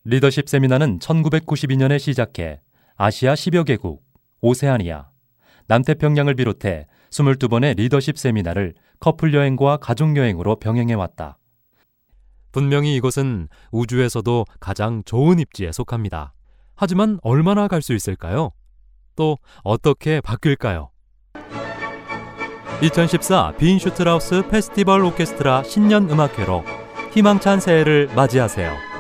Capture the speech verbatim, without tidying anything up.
리더십 세미나는 천구백구십이 년에 시작해 아시아 십여 개국, 오세아니아, 남태평양을 비롯해 이십이 번의 리더십 세미나를 커플 여행과 가족 여행으로 병행해왔다. 분명히 이곳은 우주에서도 가장 좋은 입지에 속합니다. 하지만 얼마나 갈 수 있을까요? 또 어떻게 바뀔까요? 이천십사 빈 슈트라우스 페스티벌 오케스트라 신년 음악회로 희망찬 새해를 맞이하세요.